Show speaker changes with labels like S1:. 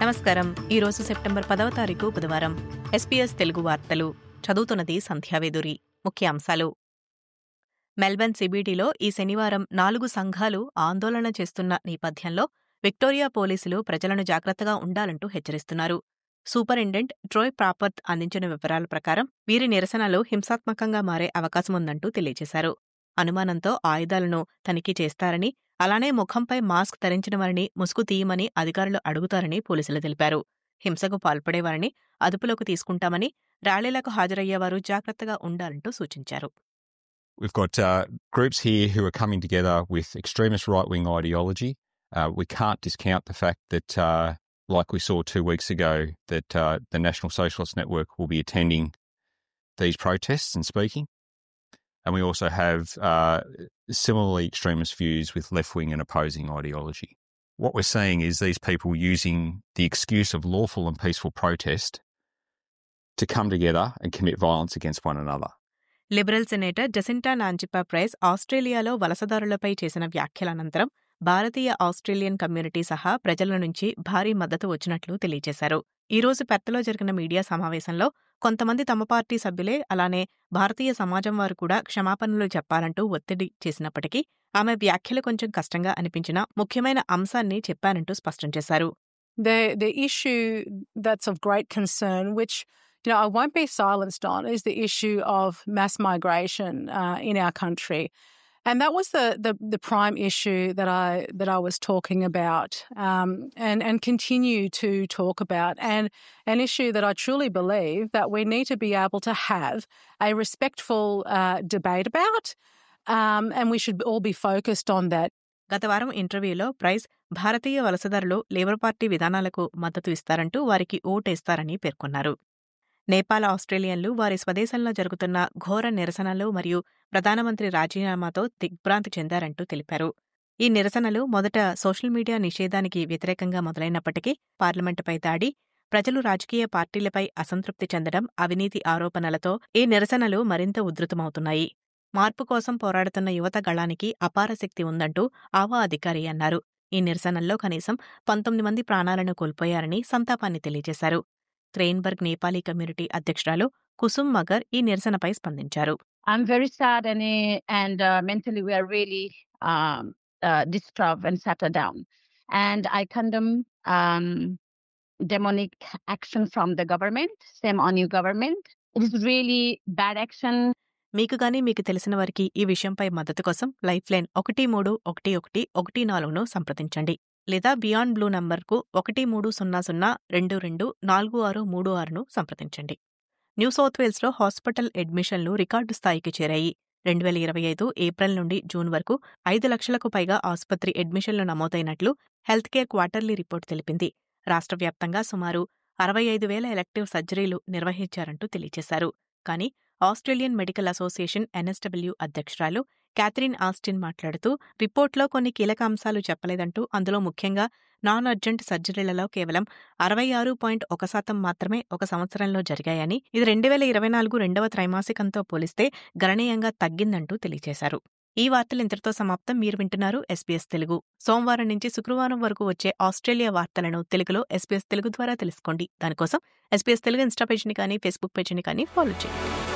S1: నమస్కారం. ఈరోజు సెప్టెంబర్ 10వ తారీఖు బుధవారం. SBS తెలుగు వార్తలు చదువుతున్నది సంధ్యావేదురి. ముఖ్యాంశాలు. మెల్బర్న్ సిబిడిలో ఈ శనివారం 4 సంఘాలు ఆందోళన చేస్తున్న నేపథ్యంలో విక్టోరియా పోలీసులు ప్రజలను జాగ్రత్తగా ఉండాలంటూ హెచ్చరిస్తున్నారు. సూపరింటెండెంట్ ట్రోయ్ ప్రాపర్త్ అందించిన వివరాల ప్రకారం వీరి నిరసనలు హింసాత్మకంగా మారే అవకాశముందంటూ తెలియజేశారు. అనుమానంతో ఆయుధాలను తనిఖీ చేస్తారని, అలానే ముఖంపై మాస్క్ ధరించిన వారిని ముసుగు తీయమని అధికారులు అడుగుతారని పోలీసులు తెలిపారు. హింసకు పాల్పడేవారిని అదుపులోకి తీసుకుంటామని, ర్యాలీలకు హాజరయ్యేవారు జాగ్రత్తగా ఉండాలంటూ సూచించారు.
S2: We've got groups here who are coming together with extremist right-wing ideology. We can't discount the fact that, like we saw 2 weeks ago, that the National Socialist Network will be attending these protests and speaking. And we also have similarly extremist views with left-wing and opposing ideology. What we're seeing is these people using the excuse of lawful and peaceful protest to come together and commit violence against one another.
S1: Liberal senator Jacinta Nampijinpa Price ఆస్ట్రేలియాలో వలసదారులపై చేసిన వ్యాఖ్యల అనంతరం భారతీయ Australian community సహా ప్రజల నుంచి భారీ మద్దతు వచ్చినట్లు తెలియజేశారు. ఈ రోజు పెర్త్లో జరిగిన మీడియా సమావేశంలో కొంతమంది తమ పార్టీ సభ్యులే, అలానే భారతీయ సమాజం వారు కూడా క్షమాపణలు చెప్పాలంటూ ఒత్తిడి చేసినప్పటికీ ఆమె వ్యాఖ్యలు కొంచెం కష్టంగా అనిపించినా ముఖ్యమైన అంశాన్ని చెప్పారంటూ స్పష్టం చేశారు.
S3: The issue that's of great concern, which I won't be silenced on, is the issue of mass migration in our country. And that was the prime issue that I was talking about, and continue to talk about, and an issue that I truly believe that we need to be able to have a respectful debate about, and we should all be focused on that.
S1: గత వారం ఇంటర్వ్యూలో Price భారతీయ వలసదారులు labour party విధానాలకు మద్దతు ఇస్తారంటూ వారికి ఓటేస్తారని పేర్కొన్నారు. నేపాల్ ఆస్ట్రేలియన్లు వారి స్వదేశంలో జరుగుతున్న ఘోర నిరసనలు మరియు ప్రధానమంత్రి రాజీనామాతో దిగ్భ్రాంతి చెందారంటూ తెలిపారు. ఈ నిరసనలు మొదట సోషల్ మీడియా నిషేధానికి వ్యతిరేకంగా మొదలైనప్పటికీ పార్లమెంటుపై దాడి, ప్రజలు రాజకీయ పార్టీలపై అసంతృప్తి చెందడం, అవినీతి ఆరోపణలతో ఈ నిరసనలు మరింత ఉధృతమవుతున్నాయి. మార్పు కోసం పోరాడుతున్న యువత గళానికి అపార శక్తి ఉందంటూ ఆవా అధికారి అన్నారు. ఈ నిరసనల్లో కనీసం 19 మంది ప్రాణాలను కోల్పోయారని సంతాపాన్ని తెలియజేశారు. క్రెయిన్బర్గ్ నేపాలీ కమ్యూనిటీ అధ్యక్షురాలు కుసుమ్ మగర్ ఈ నిరసనపై స్పందించారు.
S4: I'm very sad and mentally we are really disturbed and shattered down. And I condemn demonic action from the government, same on your government. It is really bad action.
S1: మీకు గానీ మీకు తెలిసిన వారికి ఈ విషయంపై మద్దతు కోసం లైఫ్ లైన్ 131114ను సంప్రదించండి, లేదా బియాండ్ బ్లూ నంబర్కు 1300224636ను సంప్రదించండి. న్యూ సౌత్ వేల్స్లో హాస్పిటల్ అడ్మిషన్లు రికార్డు స్థాయికి చేరాయి. 2025 ఏప్రిల్ నుండి జూన్ వరకు 5 లక్షలకు పైగా ఆసుపత్రి అడ్మిషన్లు నమోదైనట్లు హెల్త్ కేర్ క్వార్టర్లీ రిపోర్ట్ తెలిపింది. రాష్ట్ర వ్యాప్తంగా సుమారు 65,000 ఎలెక్టివ్ సర్జరీలు నిర్వహించారంటూ తెలియజేశారు. కానీ ఆస్ట్రేలియన్ మెడికల్ అసోసియేషన్ NSW అధ్యక్షురాలు క్యాథరిన్ ఆస్టిన్ మాట్లాడుతూ రిపోర్ట్లో కొన్ని కీలక అంశాలు చెప్పలేదంటూ, అందులో ముఖ్యంగా నాన్ అర్జెంట్ సర్జరీలలో కేవలం 66.1% మాత్రమే ఒక సంవత్సరంలో జరిగాయని, ఇది 2024 రెండవ త్రైమాసికంతో పోలిస్తే గణనీయంగా తగ్గిందంటూ తెలియజేశారు. ఈ వార్తలు ఇంతటితో సమాప్తం. మీరు వింటున్నారు SBS తెలుగు. సోమవారం నుంచి శుక్రవారం వరకు వచ్చే ఆస్ట్రేలియా వార్తలను తెలుగులో SBS తెలుగు ద్వారా తెలుసుకోండి. దానికోసం SBS తెలుగు ఇన్స్టా పేజీని కానీ, ఫేస్బుక్ పేజీని కానీ ఫాలో చేయండి.